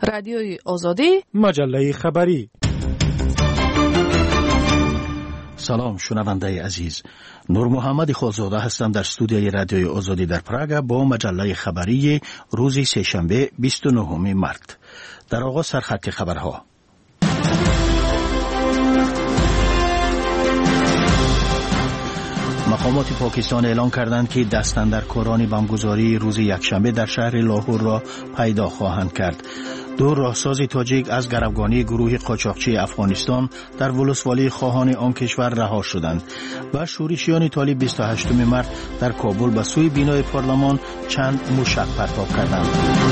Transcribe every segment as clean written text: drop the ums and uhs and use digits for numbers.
رادیوی آزادی، مجله خبری. سلام شنونده عزیز، نور محمد خالزاده هستم در استودیوی رادیوی آزادی در پراگ با مجله خبری روز سه‌شنبه 29 مارت. در آغاز سرخط خبرها. مقامات پاکستان اعلام کردند که دستاندرکاران بمبگذاری روز یکشنبه در شهر لاهور را پیدا خواهند کرد. دو راهساز تاجیک از گروگانی گروه قاچاقچی افغانستان در ولسوالی خواهان آن کشور رها شدند و شورشیان طالب 28 مارت در کابل به سوی بینای پارلمان چند موشک پرتاب کردند.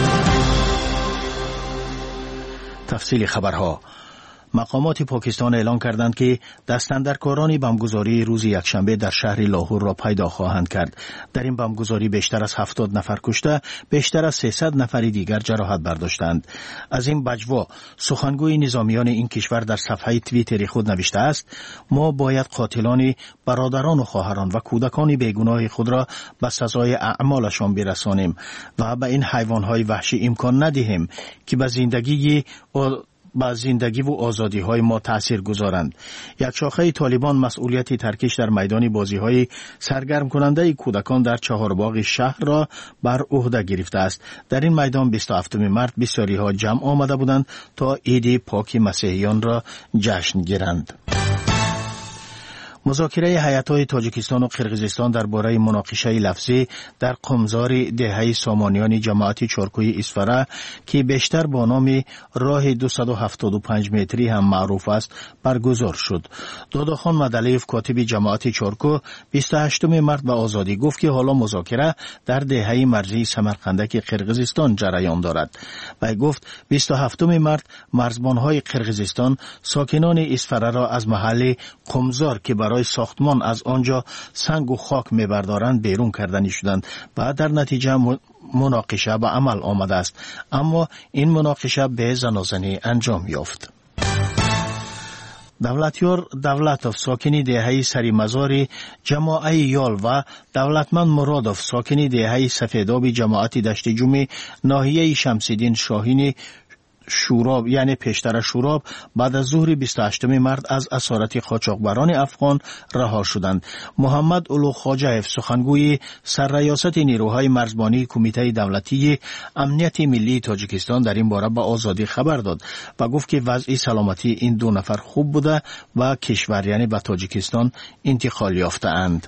تفصیل خبرها. مقامات پاکستان اعلام کردند که دستاندرکاران بمبگذاری روز یکشنبه در شهر لاهور را پیدا خواهند کرد. در این بمبگذاری بیشتر از 70 نفر کشته، بیشتر از 300 نفر دیگر جراحت برداشتند. از این بجوا سخنگوی نظامیان این کشور در صفحه توییتری خود نوشته است: ما باید قاتلان برادران و خواهران و کودکان بیگناه خود را به سزای اعمالشان برسانیم و به این حیوانهای وحشی امکان ندهیم که به زندگی و آزادی های ما تأثیر گذارند. یک شاخه طالبان مسئولیت ترکش در میدان بازی های سرگرم کننده کودکان در چهارباغ شهر را بر عهده گرفته است. در این میدان 27 مارت بسیاری ها جمع آمده بودند تا عید پاک مسیحیان را جشن گیرند. مذاکره هیئت‌های تاجیکستان و قرقیزستان درباره مناقشه لفظی در قمزار دهه سامانیان جماعت چارکوی اسفره که بیشتر با نام راه 275 متری هم معروف است برگزار شد. داداخان مدلیف کاتب جماعت چارکو 28 مارت به آزادی گفت که حالا مذاکره در دهه مرزی سمرقندک قرقیزستان جریان دارد. و گفت 27 مارت مرزبان‌های قرقیزستان ساکنان اسفره را از محل قمزار که برای ساختمان از آنجا سنگ و خاک میبردارند بیرون کردنی شدند و در نتیجه مناقشه به عمل آمده است، اما این مناقشه به زنازنی انجام یافت. دولتیار دولتوف ساکنی دهه سری مزاری جماعه یال و دولتمند مرادوف ساکنی دهه سفیدابی جماعت دشت جومی ناحیه شمسیدین شاهینی شوراب یعنی پیشتر شوراب بعد از ظهر 28 مارت از اسارت قاچاقبران افغان رها شدند. محمد اولو خواجه‌اف سخنگوی سرریاست نیروهای مرزبانی کمیته دولتی امنیت ملی تاجیکستان در این باره به آزادی خبر داد و گفت که وضع سلامتی این دو نفر خوب بوده و کشور یعنی به تاجیکستان انتقال یافته اند.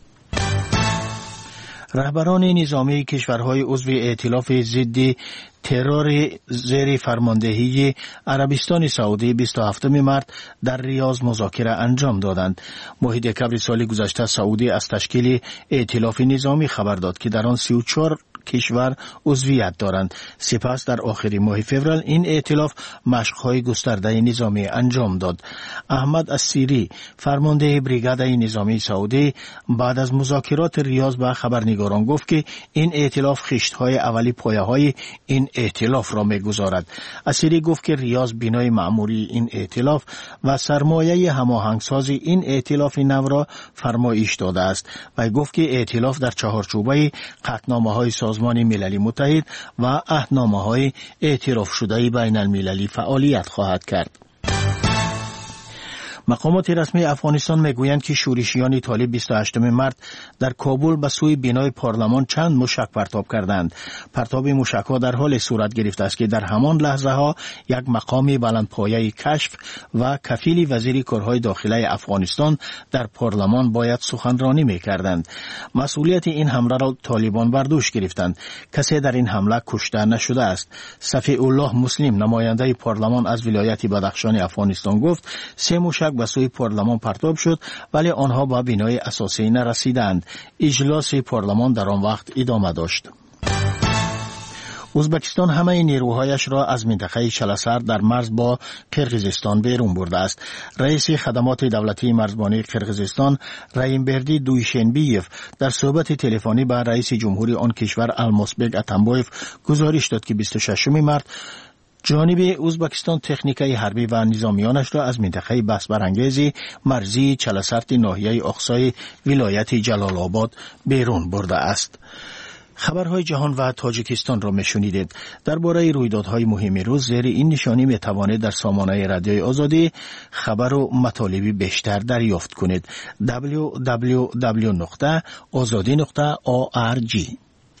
رهبران نظامی کشورهای عضو ائتلاف ضد ترور زیر فرماندهی عربستان سعودی 27 مارت در ریاض مذاکره انجام دادند. ماه دکبر سال گذشته سعودی از تشکیل ائتلاف نظامی خبر داد که در آن 34 کشور عضویت دارند. سپس در آخر ماه فوریه این ائتلاف مشق‌های گسترده نظامی انجام داد. احمد السیری فرمانده بریگاد نظامی سعودی بعد از مذاکرات ریاض به خبرنگاران گفت که این ائتلاف خشت‌های اولی پایه‌های این ائتلاف را می‌گذارد. السیری گفت که ریاض بنای مأموری این ائتلاف و سرمایه هماهنگسازی این ائتلاف نو را فرمایش داده است و گفت که ائتلاف در چهارچوبه قطعنامه‌های سازمان ملل متحد و عهدنامه‌های اعتراف شده بین المللی فعالیت خواهد کرد. مقامات رسمی افغانستان میگویند که شورشیان طالب 28 مارت در کابل به سوی بینای پارلمان چند موشک پرتاب کردند. پرتاب موشک‌ها در حال صورت گرفته است که در همان لحظه ها یک مقام بلندپایه کشف و کفیل وزیر کارهای داخلی افغانستان در پارلمان باید سخنرانی میکردند. مسئولیت این حمله را طالبان بر دوش گرفتند. کسی در این حمله کشته نشده است. صفی الله مسلم نماینده پارلمان از ولایت بدخشان افغانستان گفت 3 موشک به سوی پارلمان پرتاب شد ولی آنها به بنای اساسی نرسیدند. اجلاس پارلمان در آن وقت ادامه داشت. ازبکستان همه نیروهایش را از منطقه چلسر در مرز با قرقیزستان بیرون برده است. رئیس خدمات دولتی مرزبانی قرقیزستان رایمبردی دویشنبیف در صحبت تلفنی با رئیس جمهوری آن کشور الماسبک اتنبایف گزارش داد که 26 مارت جانب ازبکستان تکنیکای حربی و نظامیانش را از منطقه بحث برانگیز مرزی چلسرت ناحیه اقصای ولایت جلال آباد بیرون برده است. خبرهای جهان و تاجیکستان را میشنیدید. درباره رویدادهای مهم روز زیر این نشانی میتوانید در سامانه رادیوی آزادی خبر و مطالبی بیشتر دریافت کنید. www.azadi.org.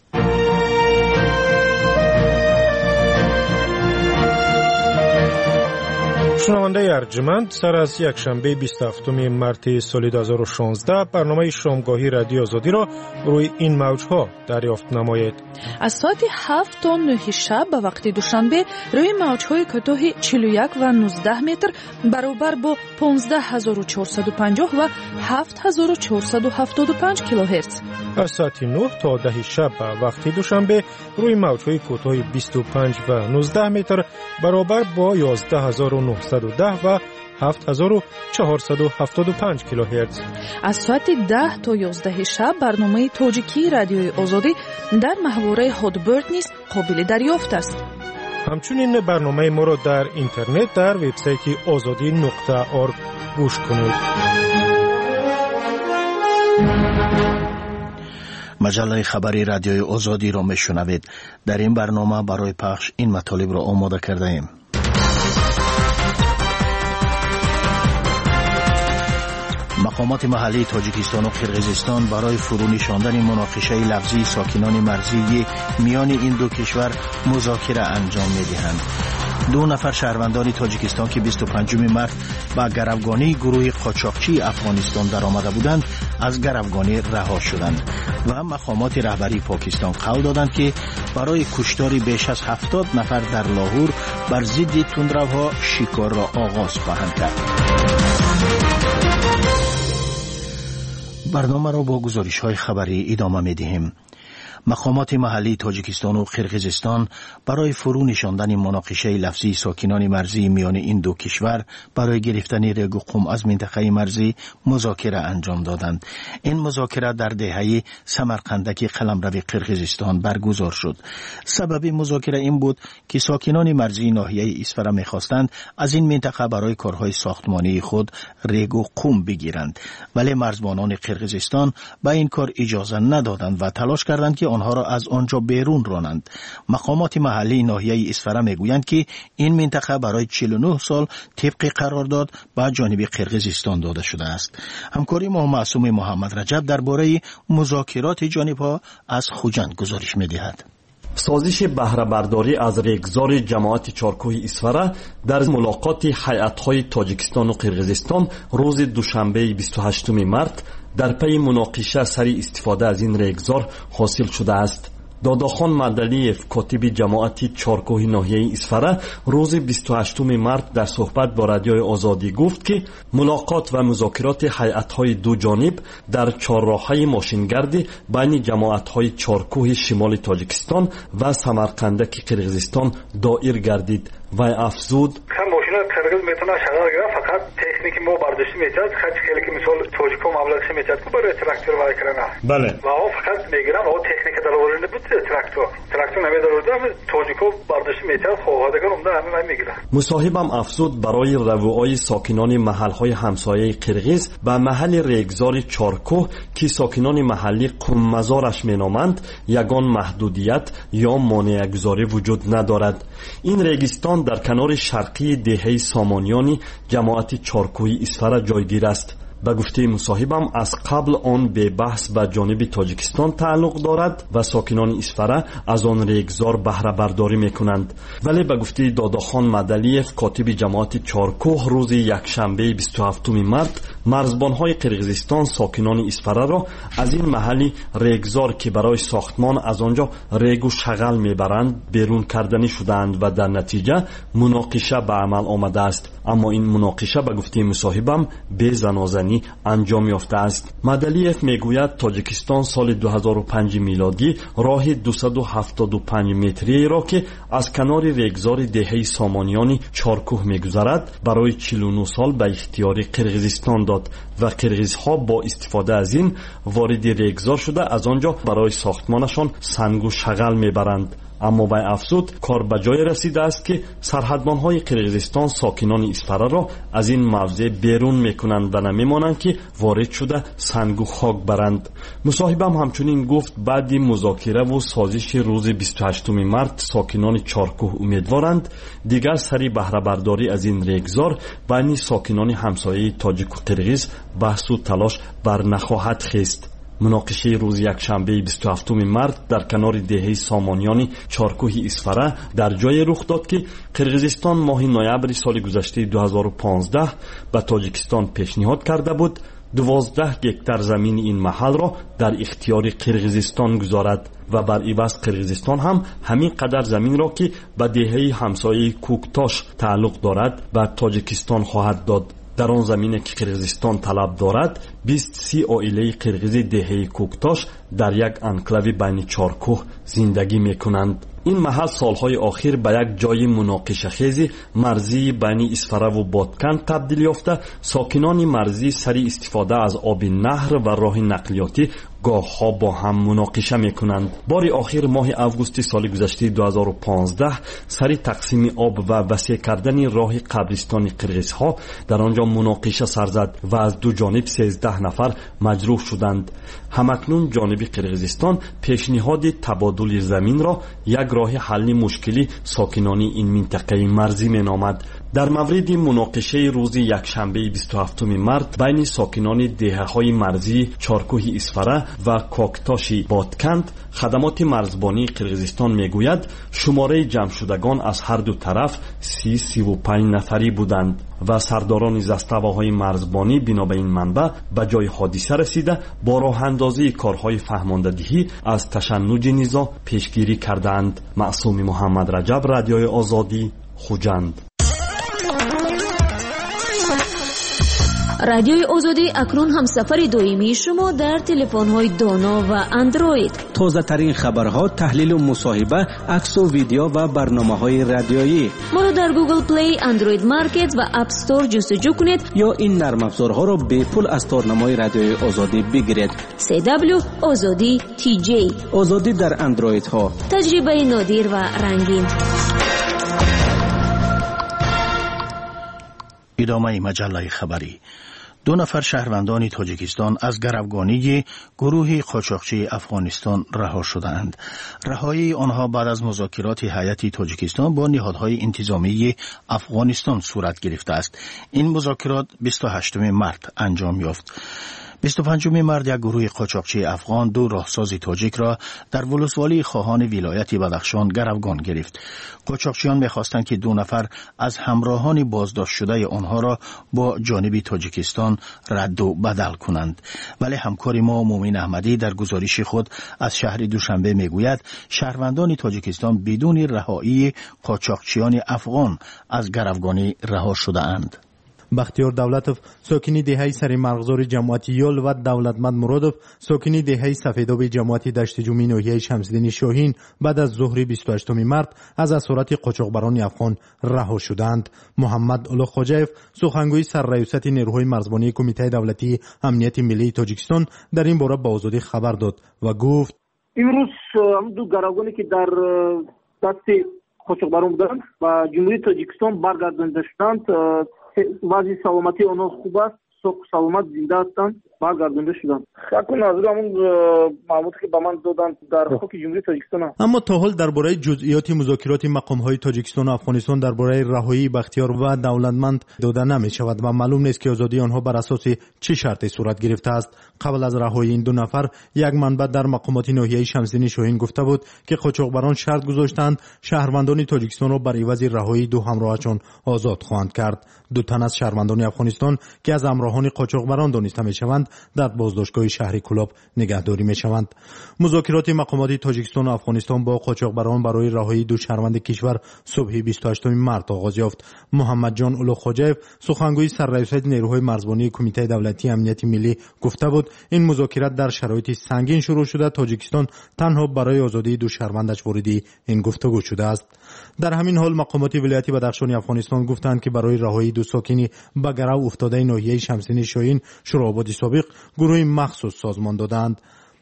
شنونده ارجمند، سر از یک شنبه 27 مارس سال 2016 برنامه شامگاهی رادیو آزادی را روی این موجها دریافت نمایید. از ساعت 7 تا 9 شب به وقت دوشنبه روی موجهای کوتاه 41 و 19 متر برابر با 15450 و 7475 کیلوهرتز. از ساعت 9 تا 10 شب به وقت دوشنبه روی موجهای کوتاه 25 و 19 متر برابر با 11910 و 7475 کیلوهرتز. از ساعت 10 تا 11 شب برنامه تاجیکی رادیوی آزادی در محوره هادبرد نیز قابل دریافت است. همچنین برنامه ما را در اینترنت در وبسایت azadi.org گوش کنید. مجله خبری رادیوی آزادی را میشنوید. در این برنامه برای پخش این مطالب را آماده کرده ایم. مقامات محلی تاجیکستان و قرقیزستان برای فرونشاندن مناقشه لفظی ساکنان مرزی میان این دو کشور مذاکره انجام می‌دهند. 2 نفر شهروندان تاجیکستان که 25 مارس با گروگانی گروه قاچاقچی افغانستان در آمده بودند از گروگانی رها شدند و مقامات رهبری پاکستان قول دادند که برای کشتار بیش از 70 نفر در لاهور بر ضد تندروها شکار را آغاز خواهند کرد. برنامه را با گزارش‌های خبری ادامه می‌دهیم. مقامات محلی تاجیکستان و قرقیزستان برای فرو نشاندن مناقشه لفظی ساکنان مرزی میان این دو کشور برای گرفتن ریگ و قم از منطقه مرزی مذاکره انجام دادند. این مذاکره در دهه سمرقندک قلمرو قرقیزستان برگزار شد. سبب مذاکره این بود که ساکنان مرزی ناحیه اسفره می‌خواستند از این منطقه برای کارهای ساختمانی خود ریگ و قم بگیرند، ولی مرزبانان قرقیزستان به این کار اجازه ندادند و تلاش کردند که آنها را از آنجا بیرون رانند. مقامات محلی ناحیه اسفره میگویند که این منطقه برای 49 سال طبق قرارداد به جانب قرقیزستان داده شده است. همکاری ما معصوم محمد رجب درباره مذاکرات جانبها از خوجند گزارش می‌دهد. سازش بهره برداری از ریگزار جماعت چارکوه اسفره در ملاقات هیئت‌های تاجیکستان و قرقیزستان روز دوشنبه 28 مارس در پی مناقشه سر استفاده از این ریگزار حاصل شده است. داداخان مدلیف کاتب جماعت چارکوه ناحیه اسفره روز 28 مارس در صحبت با رادیوی آزادی گفت که ملاقات و مذاکرات هیئت‌های دو جانب در چهارراهه ماشینگردی بین جماعت‌های چارکوه شمال تاجیکستان و سمرقندک قرقیزستان دایر گردید و افزود قرقیز میتونه شغال گیره، فقط تکنیک ما برداشتی میتونه خیلی خیلی که مثال توجیکو مبلغش میتونه که برای تراکتور وای کردن. بله. و او فقط میگیرن او تکنیک دلوری بود تراکتور نمیداره توجیکو برداشتی میتونه خواهدگان عمده همین میگیرن. مصاحبم افزود برای روای ساکنان محلهای همسایه قرقیز و محل ریگزار چارکوه که ساکنان محلی قممزارش مینامند یگان محدودیت یا مانع‌گذاری وجود ندارد. این ریگستان در کنار شرقی دهه سامانیانی جماعت چارکوه اسفره جایگیر است. به گفته مصاحبم از قبل آن به بحث به جانب تاجیکستان تعلق دارد و ساکنان اسفره از آن ریگزار بهره برداری میکنند، ولی به گفته داداخان مدلیف کاتب جماعت چارکوه روز یکشنبه 27 مارس مرزبانهای قرقیزستان ساکنان اسفره را از این محل ریگزار که برای ساختمان از آنجا ریگ و شغل میبرند بیرون کردنی شدند و در نتیجه مناقشه به عمل آمده است. اما این مناقشه به گفته مصاحبم به زنازنی انجام یافته است. مدلیف میگوید تاجیکستان سال 2005 میلادی راه 275 متری را که از کنار ریگزار دهه سامانیانی چارکوه میگذرد برای 49 سال به اختیار قرقیزستان داد و قرقیزها با استفاده از این وارد ریگزار شده از آنجا برای ساختمانشان سنگ و شغل میبرند. اما وی افزود کار به جای رسیده است که سرحدبان‌های قرقیزستان ساکنان اسفره را از این موضع بیرون میکنند و نمیمانند که وارد شده سنگ و خاک برند. مصاحبه همچنین گفت بعد مذاکره و سازش روز 28 مارت ساکنان چارکوه امیدوارند دیگر سری بهره برداری از این ریگزار بین ساکنان همسایه تاجیک و قرقیز بحث و تلاش بر نخواهد خیست. مناقشه روز یکشنبه 27 مارت در کنار دهه سامانیان چارکوه اسفره در جای رخ داد که قرقیزستان ماه نوامبر سال گذشته 2015 به تاجیکستان پیشنهاد کرده بود 12 گکتار زمین این محل را در اختیار قرقیزستان گذارد و بر عوض قرقیزستان هم همین قدر زمین را که به دهه همسایه کوکتاش تعلق دارد به تاجیکستان خواهد داد. در آن زمینی که قرقیزستان طلب دارد 20 عائله قرقیز دهه کوکتاش در یک انکلاوی بین چارکوه زندگی میکنند. این محل سالهای آخر به یک جای مناقشه خیز مرزی بین اسفره و بادکن تبدیل یافته ساکنان مرزی سری استفاده از آب نهر و راه نقلیاتی گاه ها با هم مناقشه میکنند. بار آخر ماه اوگوست سال گذشته 2015 سری تقسیم آب و وسیع کردن راه قبرستان قرقیزها در آنجا مناقشه سر زد و از دو جانب 13 نفر مجروح شدند. همکنون جانب قرقیزستان پیشنهاد تبادل زمین را یک راه حل مشکلی ساکنان این منطقه مرزی مینامد. در مورد مناقشه روز یکشنبه 27 مارت بین ساکنان دهه‌های مرزی چارکوه اسفره و کوکتاش بادکند خدمات مرزبانی قرقیزستان میگوید شماره جمع شدگان از هر دو طرف 35 نفری بودند و سرداران زستواهای مرزبانی بنا به این منبع به جای حادثه رسیده با راه اندازی کارهای فهماندهی از تشنج نزاع پیشگیری کردند. معصوم محمد رجب، رادیوی آزادی، خوجند. رادیوی آزادی اکنون هم سفر دائمی شما در تلفن‌های دانا و اندروید. تازه ترین خبرها، تحلیل و مصاحبه، عکس و ویدیو و برنامه‌های رادیویی. ما را در گوگل پلی، اندروید مارکت و اپ استور جستجو کنید یا این نرم افزارها را به پول از تارنمای رادیوی آزادی بگیرید. CW آزادی TJ. آزادی در اندروید ها. تجربه نادر و رنگین. ادامه مجله خبری. 2 نفر شهروندان تاجیکستان از گروگانی گروه قاچاقچی افغانستان رها شدند. رهایی آنها بعد از مذاکرات هیئت تاجیکستان با نهادهای انتظامی افغانستان صورت گرفته است. این مذاکرات 28 مارت انجام یافت. 25 مارت یک گروه قاچاقچی افغان 2 راهساز تاجیک را در ولسوالی خواهان ولایت بدخشان گروگان گرفت. قاچاقچیان می‌خواستند که 2 نفر از همراهان بازداشت شده آنها را با جانب تاجیکستان رد و بدل کنند. ولی همکار ما مومن احمدی در گزارش خود از شهر دوشنبه میگوید شهروندان تاجیکستان بدون رهایی قاچاقچیان افغان از گروگانی رها شده‌اند. بختیار دولتوف ساکنی دهه سری مرغزار جماعت یول و دولتمند مرادوف ساکنی دهه سفیداب جماعت دشت جومی ناحیه شمس‌الدین شاهین بعد از ظهر 28 مارت از اسارت قاچاقبران افغان رها شدند. محمد اولو خوجایف سخنگوی سرریاست نیروهای مرزبانی کمیته دولتی امنیت ملی تاجیکستان در این باره به آزادی خبر داد و گفت امروز دو گروگانی که در دست قاچاقبران بودند و جمهوری تاجیکستان برگردانده شدند وضع سلامتی آنها خوب است، سوق سلامت زنده هستند، برگردانده شدند. اکنون از همون معلوماتی که به من دادند در خاک جمهوری تاجیکستان. اما تا حال درباره جزئیات مذاکرات مقام‌های تاجیکستان و افغانستان درباره رهایی بختیار و دولتمند داده نمی‌شود و معلوم نیست که آزادی آنها بر اساس چه شرطی صورت گرفته است. قبل از رهایی این 2 نفر یک منبع در مقامات ناحیه شمس‌الدین شاهین گفته بود که قاچاقبران شرط گذاشتند شهروندان تاجیکستان را بر عوض رهایی 2 همراهشان آزاد خواهند کرد. 2 تن از شهروندان افغانستان که از همراهان قاچاقبران دانسته می‌شوند در بازداشتگاه شهری کلاب نگهداری می‌شوند. مذاکرات مقامات تاجیکستان و افغانستان با قاچاقبران برای رهایی 2 شهروند کشور صبح 28 مارت آغاز یافت. محمد جان اولو خوجایف سخنگوی سرریاست نیروهای مرزبانی کمیته دولتی امنیت ملی گفته بود این مذاکرات در شرایط سنگین شروع شده. تاجیکستان تنها برای آزادی 2 شهروندش وارد این گفتگو شده است. در همین حال مقامات ولایت بدخشان افغانستان گفتند که برای رهایی 2 ساکنی به گرو افتاده ناحیه شمس‌الدین شاهین شوراباد سابق گروه مخصوص سازمان دادند.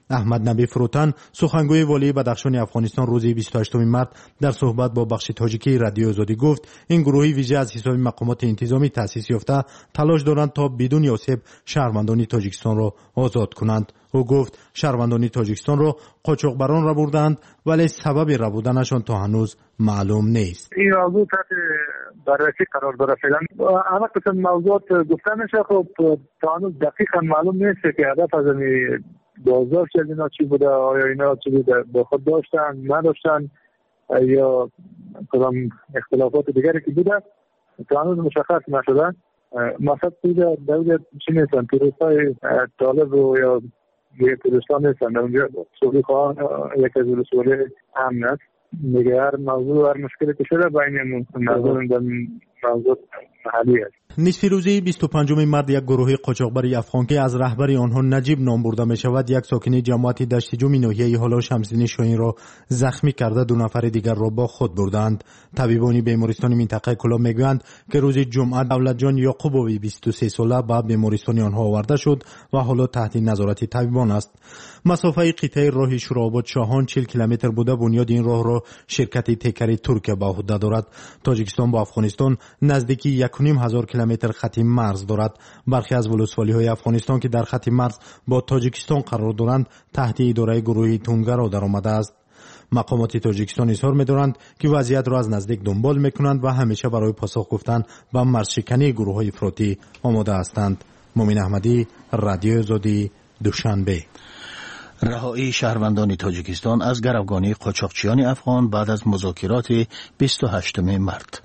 احمد نبی فروتن سخنگوی والی بدخشان افغانستان روز 28 مارت در صحبت با بخش تاجیکی رادیو آزادی گفت این گروهی ویژه از حساب مقامات انتظامی تأسیس یافته تلاش دارند تا بدون آسیب شهروندان تاجیکستان را آزاد کنند. او گفت شهروندان تاجیکستان را قاچاقبران را بردند ولی سبب را بودنشان تا هنوز معلوم نیست. این موضوع تحت بررسی قرار داره. فعلا همه قسم موضوعات گفته میشه، خب تا هنوز دقیقا معلوم نیست که هدف از بازداشت از اینا چی بوده، آیا اینا چی بوده با خود داشتن نداشتن یا کدام اختلافات دیگری که بوده تا هنوز مشخص نشده. مقصد بوده دولت چی نیستن، توریستای طالب رو یا توریستان نیستن، اونجا سوری خواهان یک از رسولی امن است. میگه هر موضوع هر مشکلی که شده بین موضوع محلی است. نصف روزی 25 مارد یک گروه قاچاقبر افغان که از رهبر آنها نجیب نام برده می شود یک ساکن جماعت دشت جومی ناحیه هالا شمسدین شاهین را زخمی کرده 2 نفر دیگر را با خود بردند. طبیبان بیمارستان منطقه کلاب میگویند که روز جمعه دولت جان یعقوبوی 23 ساله به بیمارستان آنها آورده شد و حالا تحت نظارت طبیبان است. مسافه قطعه راه شوراباد شاهان 40 کیلومتر بوده. بنیاد این راه را شرکت تکری ترکیه به عهده دارد. تاجیکستان با افغانستان نزدیکی 1.5 کیلومتر خط مرز دارد. برخی از ولسوالی‌های افغانستان که در خط مرز با تاجیکستان قرار دارند تحت اداره گروه تونگرا درآمده است. مقامات تاجیکستان اظهار می‌دارند که وضعیت را از نزدیک دنبال می‌کنند و همیشه برای پاسخ گفتن به مرزشکنی گروه‌های افراطی آماده هستند. مومن احمدی، رادیو آزادی، دوشنبه. رهایی شهروندان تاجیکستان از گروگانی قاچاقچیان افغان بعد از مذاکرات 28 مارت.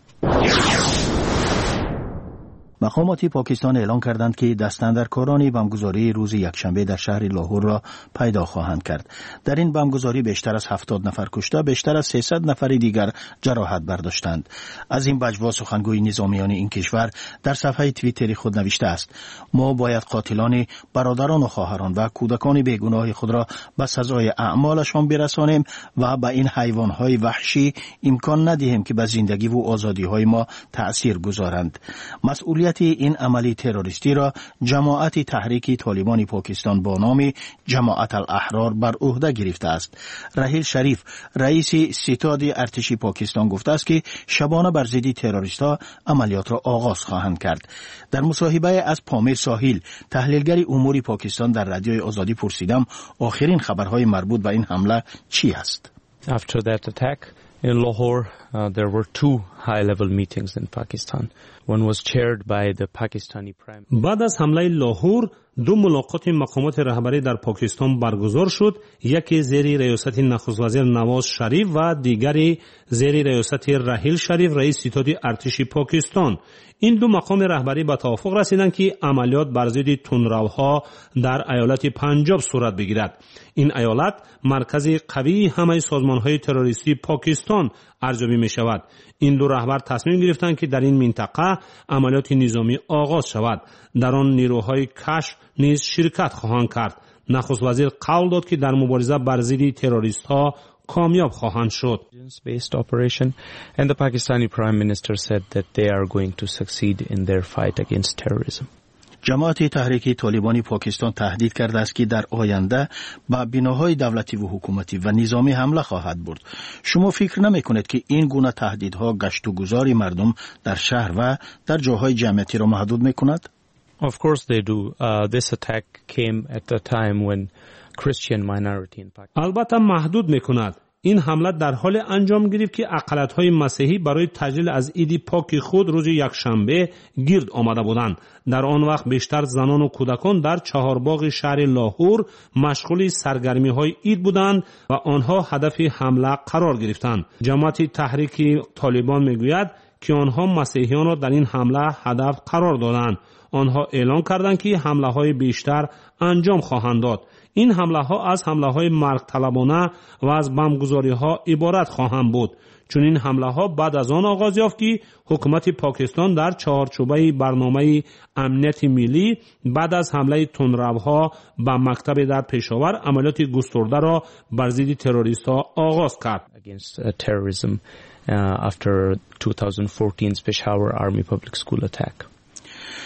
مقامات پاکستان اعلان کردند که دستاندرکاران بمبگذاری روز یکشنبه در شهر لاهور را پیدا خواهند کرد. در این بمبگذاری بیشتر از 70 نفر کشته، بیشتر از 300 نفر دیگر جراحت برداشتند. از این بجوا سخنگوی نظامیان این کشور در صفحه توییتری خود نوشته است: ما باید قاتلان برادران و خواهران و کودکان بیگناه خود را به سزای اعمالشان برسانیم و به این حیوانهای وحشی امکان ندهیم که به زندگی و آزادی‌های ما تأثیر گذارند. مسئولیت این عملی تروریستی را جماعت تحریک طالبان پاکستان با نام جماعت الاحرار بر عهده گرفته است. راحیل شریف رئیس ستاد ارتش پاکستان گفته است که شبانه بر ضد تروریست‌ها عملیات را آغاز خواهند کرد. در مصاحبه از پامیر ساحل تحلیلگر امور پاکستان در رادیوی آزادی پرسیدم آخرین خبرهای مربوط به این حمله چی است. After that attack in Lahore, there were 2 high-level meetings in Pakistan. One was chaired by the Pakistani Prime Minister. بعد از حمله لاهور 2 ملاقات مقامات رهبری در پاکستان برگزار شد، یکی زیر ریاست نخست وزیر نواز شریف و دیگری زیر ریاست راحیل شریف رئیس ستاد ارتش پاکستان. این 2 مقام رهبری به توافق رسیدند که عملیات بر ضد تندروها در ایالت پنجاب صورت بگیرد. این ایالت مرکز قوی همه سازمان‌های تروریستی پاکستان ارزیابی می شود. این 2 رهبر تصمیم گرفتند که در این منطقه عملیات نظامی آغاز شود. در آن نیروهای کشف نیز شرکت خواهند کرد. نخست وزیر قول داد که در مبارزه بر ضد تروریست‌ها کامیاب خواهند شد. Based operation and the Pakistani Prime Minister said that they are going to succeed in their fight against terrorism. جماعت تحریک طالبان پاکستان تهدید کرده است که در آینده به بناهای دولتی و حکومتی و نظامی حمله خواهد برد. شما فکر نمی کنید که این گونه تهدیدها گشت و گذار مردم در شهر و در جاهای جمعیتی را محدود می کند؟ Of course they do. This attack came at a time when Christian minority in Pakistan. البته محدود می کند. این حمله در حال انجام گرفت که اقلیت‌های مسیحی برای تجلیل از عید پاک خود روز یکشنبه گرد آمده بودند. در آن وقت بیشتر زنان و کودکان در چهارباغ شهر لاهور مشغول سرگرمی‌های عید بودند و آنها هدف حمله قرار گرفتند. جماعت تحریک طالبان میگوید که آنها مسیحیان را در این حمله هدف قرار دادند. آنها اعلام کردند که حمله‌های بیشتر انجام خواهند داد. این حمله‌ها از حمله‌های مرگ طلبانه و از بمبگذاری‌ها عبارت خواهند بود. چون این حمله‌ها بعد از آن آغاز یافت که حکومت پاکستان در چهارچوبه برنامه امنیت ملی بعد از حمله تندروها به مکتب در پشاور عملیات گسترده را بر ضد تروریست‌ها آغاز کرد. Against terrorism after 2014's Peshawar Army Public School attack.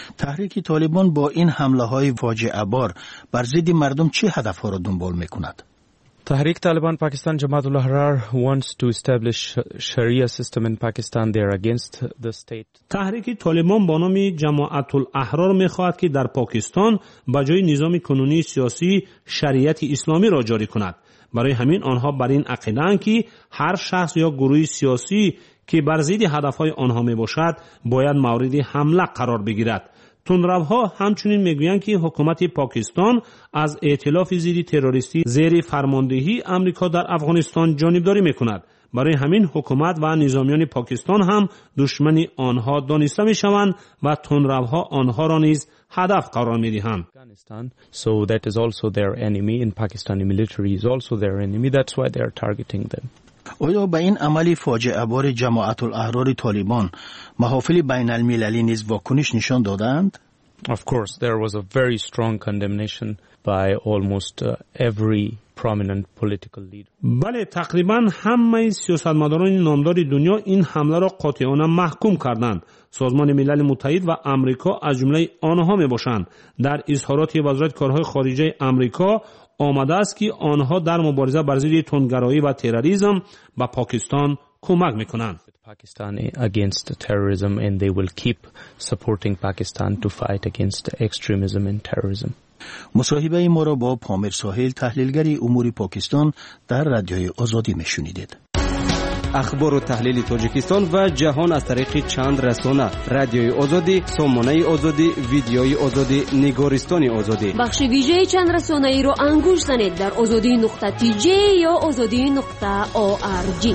تحریک طالبان با این حمله های فاجعه بار بر ضد مردم چه هدف ها را دنبال میکند؟ Tehrik Taliban Pakistan Jamaat-ul Ahrar wants to establish Sharia system in Pakistan. They are against the state. تحریک طالبان با نام جماعت الاحرار می‌خواهد که در پاکستان به جای نظام کنونی سیاسی شریعت اسلامی را جاری کند. برای همین آنها بر این عقیده‌اند که هر شخص یا گروه سیاسی که بر ضد هدف‌های آنها میباشد باید مورد حمله قرار بگیرد. تندروها همچنین میگویند که حکومت پاکستان از ائتلاف ضد تروریستی زیر فرماندهی امریکا در افغانستان جانبداری میکند. برای همین حکومت و نظامیان پاکستان هم دشمن آنها دانسته میشوند و تندروها آنها را نیز هدف قرار میدهند. So that is also their enemy. In Pakistani military is also their enemy. That's why they are targeting them. آیا به این عملی فاجعه بار جماعت الاحرار طالبان محافل بین المللی نیز واکنش نشان دادند؟ Of course, there was a very strong condemnation by almost every prominent political leader. بله، تقریبا همه سیاستمداران نامدار دنیا این حمله را قاطعانه محکوم کردند. سازمان ملل متحد و امریکا از جمله آنها میباشند. در اظهارات وزارت کارهای خارجه امریکا آمده است که آنها در مبارزه بر ضد تندگرایی و تروریسم به پاکستان کمک میکنند. Pakistan against terrorism and they will keep supporting Pakistan to fight against extremism and terrorism. مصاحبه ما را با پامر ساحل تحلیلگر امور پاکستان در رادیوی آزادی میشنیدید. اخبار و تحلیل تاجیکستان و جهان از طریق چند رسانه: رادیوی آزادی، سامانه آزادی، ویدیوی آزادی، نگارستان آزادی. بخش ویژه چند رسانه ای رو انگوش زنید در azadi.tj یا azadi.org.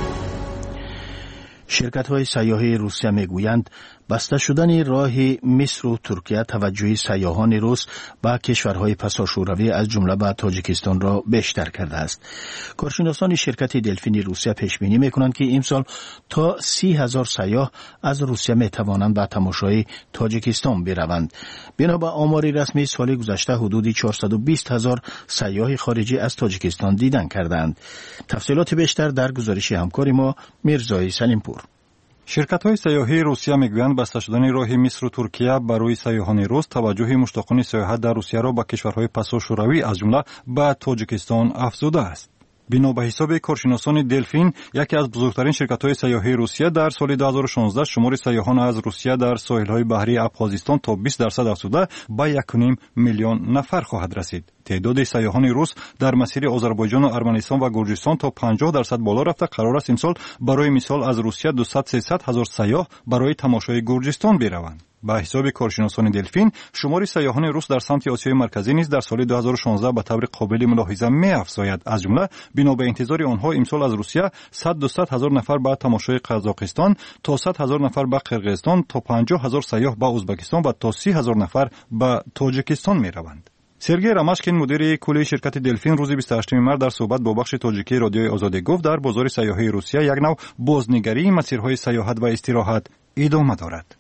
شرکت‌های سیاحی روسیه میگویند بسته شدن راه مصر و ترکیه توجه سیاحان روس به کشورهای پساشوروی از جمله به تاجیکستان را بیشتر کرده است. کارشناسان شرکت دلفین روسیه پیش بینی می‌کنند که امسال تا 30,000 سیاح از روسیه می‌توانند به تماشای تاجیکستان بروند. بنا به آمار رسمی سال گذشته حدود 420,000 سیاح خارجی از تاجیکستان دیدن کردند. تفصیلات بیشتر در گزارش همکار ما میرزای سلیمپور. شرکت‌های سیاحی روسیه میگویند بسته شدن راه مصر و ترکیه برای سیاحان روس توجه مشتاقان سیاحت در روسیه را به کشورهای پساشوروی از جمله به تاجیکستان افزوده است. بنا به حساب کارشناسان دلفین، یکی از بزرگترین شرکت‌های سیاحی روسیه، در سال 2016 شمار سیاحان از روسیه در ساحل‌های بحری ابخازستان تا 20% افزوده به 1.5 میلیون نفر خواهد رسید. تعداد سیاحان روس در مسیر آذربایجان و ارمنستان و گرجستان تا 50% بالا رفته. قرار است امسال برای مثال از روسیه 200-300 هزار سیاح برای تماشای گرجستان بروند. به حساب کارشناسان دلفین، شمار سیاحان روس در سمت آسیای مرکزی نیز در سال 2016 به طور قابل ملاحظه می‌افزاید. از جمله بنا به انتظار آنها امسال از روسیه 100-200 هزار نفر به تماشای قزاقستان، تا 100 هزار نفر به قرقیزستان، تا 50,000 سیاح به ازبکستان و تا 30,000 نفر به تاجیکستان می‌روند. سرگئی رامشکین مدیر کلی شرکت دلفین روز 28 مارس در صحبت با بخش تاجیکی رادیوی آزادی گفت در بازار سیاحی روسیه یک نوع بازنگری مسیرهای سیاحت و استراحت ادامه دارد.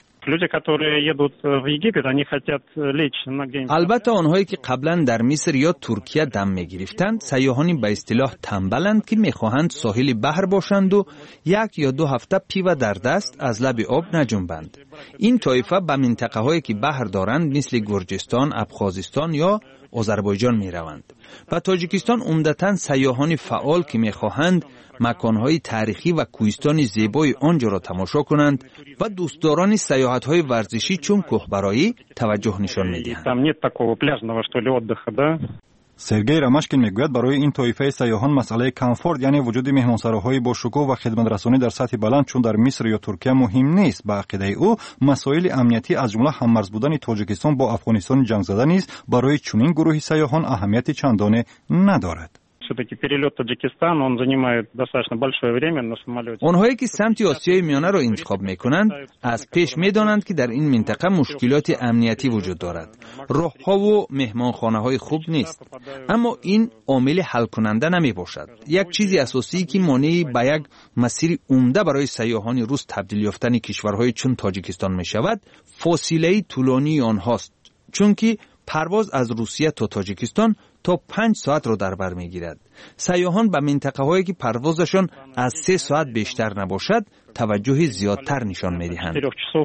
البته آنهایی که قبلا در مصر یا ترکیه دم می‌گرفتند سیاحانی به اصطلاح تنبلند که می‌خواهند ساحل بحر باشند و 1 یا 2 هفته پیوه در دست از لب آب نجنبند. این طایفه به منطقه‌هایی که بحر دارند مثل گرجستان، ابخازستان یا آذربایجان می‌روند. و تاجیکستان عمدتاً سیاحان فعال که می‌خواهند مکان‌های تاریخی و کوهستان زیبای آنجا را تماشا کنند و دوستداران سیاحت‌های ورزشی چون کوهبرایی توجه نشان می‌دهند. سرگئی رامشکین میگوید برای این طایفه سیاحان مسئله کامفورت یعنی وجود مهمانسراهای با شکوه و خدمترسانی در سطح بلند چون در مصر یا ترکیه مهم نیست. به عقیده او مسائل امنیتی از جمله هممرز بودن تاجیکستان با افغانستان جنگ زده نیز برای چنین گروهی سیاحان اهمیت چندانی ندارد. آنهایی که سمت آسیای میانه را انتخاب میکنند از پیش میدانند که در این منطقه مشکلات امنیتی وجود دارد. راهها و مهمانخانه‌های خوب نیست، اما این عامل حل کننده نمی باشد. یک چیزی اساسی که مانع به یک مسیر عمده برای سیاحان روس تبدیل یافتن کشورهای چون تاجیکستان می شود فاصله طولانی آنهاست، چون که پرواز از روسیه تا تاجیکستان تا 5 ساعت را در بر میگیرد. سیاحان به منطقه هایی که پروازشان از 3 ساعت بیشتر نباشد توجه زیادتر نشان می‌دهند.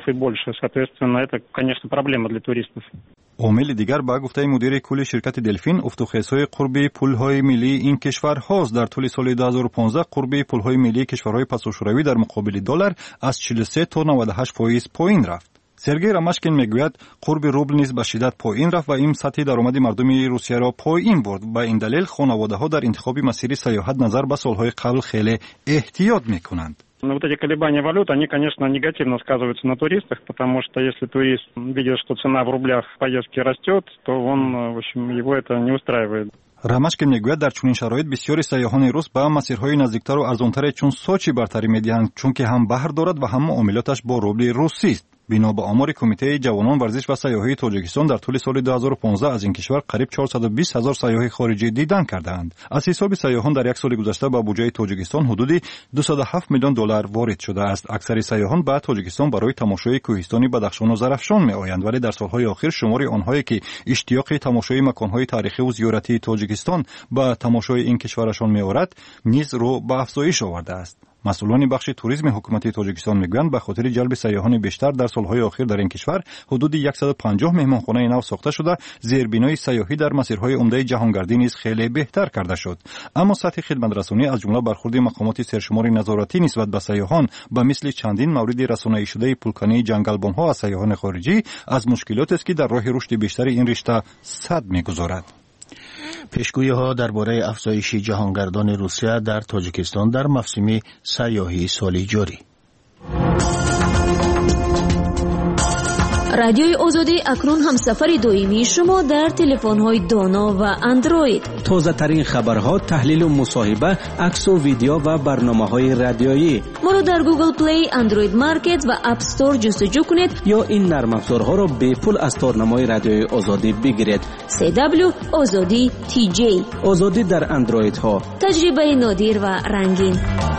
عامل دیگر با گفته مدیر کل شرکت دلفین افتخاص‌های قرب پل‌های ملی این کشور هاست. در طول سال 2015 قرب پل‌های ملی کشورهای پساشوروی در مقابل دلار از 43 تا 98% پایین رفت. سرگئی رامشکین میگوید قرب روبل نیز به شدت پایین رفت و این سطح درآمد مردم روسیه را پایین برد. با این دلیل خانواده‌ها در انتخاب مسیر سیاحت نظر به سال‌های قبل خیلی احتیاط می‌کنند. Но вот эти колебания валют, они, конечно, негативно сказываются на туристах, потому что если турист видит, что цена в рублях поездки растет, то он, в общем, его это не устраивает. рамашкин мегӯяд дар чунин шароит бисёри сайёҳони рус ба масирҳои наздиктару арзонтаре чун сочи бартарӣ медиҳанд, чунки ҳам баҳр дорад ва ҳам муомилоташ бо рубли русист. бино ба омори кумитаи ҷавонон варзиш ва сайёҳии тоҷикистон дар тӯли соли 2015 аз ин кишвар қариб 420 000 сайёҳи хориҷӣ дидан кардаанд. аз ҳисоби сайёҳон дар як соли гузашта ба буҷаи тоҷикистон ҳудуди 207 миллион доллар ворид шудааст. аксари сайёҳон ба тоҷикистон барои тамошои кӯҳистони бадахшону зарафшон меоянд, вале дар солҳои охир шумори онҳое ки иштиёқи тамошои маконҳои таърихиву зиёратии тоҷикистон ба тамошои ин кишварашон меорад низ рӯ ба афзоиш овардааст. مسئولان بخش توریسم حکومت تاجیکستان میگویند به خاطر جلب سیاحان بیشتر در سالهای اخیر در این کشور حدود 150 مهمانخانه نو ساخته شده، زیربنای سیاحی در مسیرهای عمده جهانگردی نیز خیلی بهتر کرده شد. اما سطح خدمترسانی از جمله برخورد مقامات سرشماری نظارتی نسبت به سیاحان به مثل چندین مورد رسانه‌ای شده پولکانی جنگلبانها از سیاحان خارجی از مشکلاتی است که در راه رشد بیشتر این رشته صد می‌گذارد. پیشگویی‌ها درباره افزایش جهانگردان روسیه در تاجیکستان در موسم سیاحی سالی جاری. رادیوی آزادی اکنون همسفر دائمی شما در تلفن‌های دانا و اندروید. تازه‌ترین خبرها، تحلیل و مصاحبه، عکس و ویدیو و برنامه‌های رادیویی. ما رو در گوگل پلی، اندروید مارکت و اپ استور جستجو کنید یا این نرم افزارها را به پول از تارنمای رادیوی آزادی بگیرید. CW آزادی TJ. آزادی در اندروید ها. تجربه نادر و رنگین.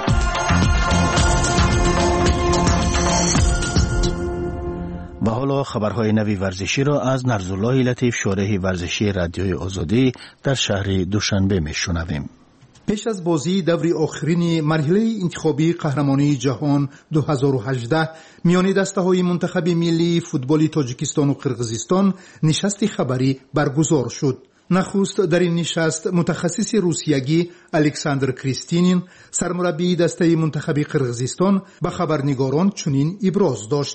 و حالا خبرهای نوی ورزشی را از نرزالله لطیف، شارح ورزشی رادیوی آزادی در شهر دوشنبه میشنویم. پیش از بازی دور آخرین مرحله انتخابی قهرمانی جهان 2018 میان دسته‌های منتخب ملی فوتبال تاجیکستان و قرقیزستان نشست خبری برگزار شد. نخست در این نشست متخصص روسیگی الکساندر کریستینین، سرمربی دسته منتخب قرقیزستان، به خبرنگاران چنین ابراز داشت: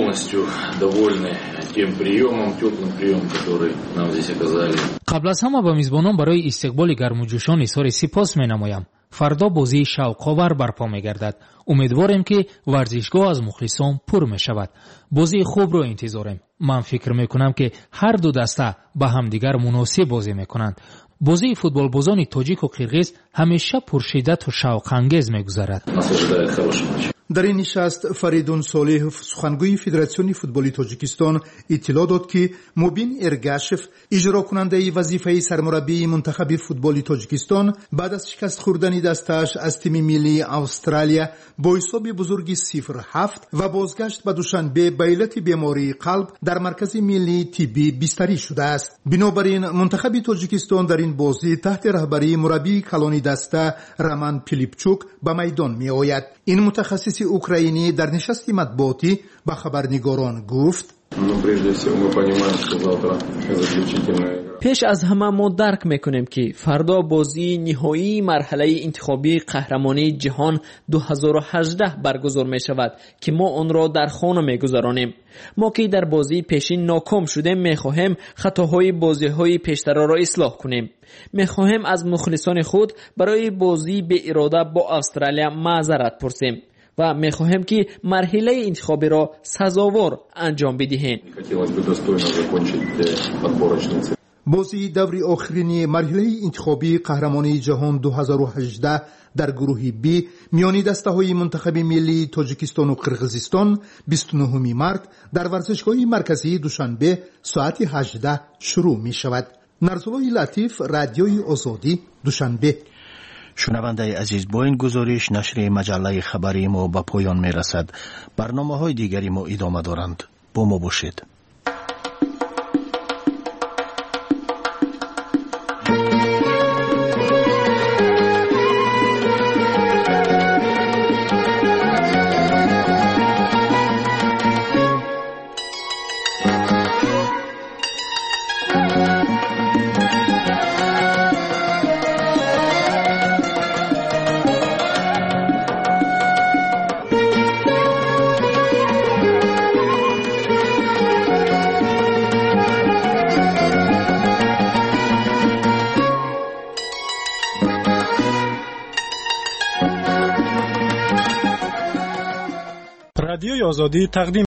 قبل از همه به میزبانان برای استقبال گرموجوشان اظهار سپاس می‌نمایم. فردا بازی شوق‌آور برپا می‌گردد. امیدواریم که ورزشگاه از مخلصان پر می‌شود. بازی خوب را انتظاریم. من فکر می‌کنم که هر دو دسته به همدیگر مناسب بازی می‌کنند. بازی فوتبال بازان تاجیک و قرقیز همیشه پرشدت و شوق‌انگیز می‌گذرد. در این نشست فریدون صالح، سخنگوی فدراسیون فوتبال تاجیکستان، اطلاع داد که مبین ارگاشف، اجرا کننده وظیفه سرمربی منتخب فوتبال تاجیکستان، بعد از شکست خوردن دستش از تیم ملی استرالیا با حساب بزرگی 0-7 و بازگشت به دوشنبه به علت بیماری قلب در مرکز ملی طبی بستری شده است. بنابراین منتخب تاجیکستان در این بازی تحت رهبری مربی کلانی دسته رمان پیلیپچوک به میدان می آید. این متخصص اوکراینی در نشست مطبوعاتی به خبرنگاران گفت: پیش از همه ما درک میکنیم که فردا بازی نهایی مرحله انتخابی قهرمانی جهان 2018 برگزار می شود که ما آن را در خانه می گذرانیم. ما که در بازی پیشین ناکام شدیم می خواهیم خطاهای بازی های پیشتر را اصلاح کنیم. می خواهیم از مخلصان خود برای بازی به اراده با استرالیا معذرت پرسیم و می خواهیم که مرحله انتخابی را سزاوار انجام بدهیم. بازی دور آخرین مرحله انتخابی قهرمانی جهان 2018 در گروه بی میان دسته‌های منتخب ملی تاجیکستان و قرقیزستان 29 مارس در ورزشگاه مرکزی دوشنبه ساعت 18 شروع می شود. نرزالله لطیف، رادیوی آزادی، دوشنبه. شنونده عزیز، با این گزارش نشر مجله خبری ما به پایان می رسد. برنامه‌های دیگری ما ادامه دارند. با ما باشید. آزادی تقدیم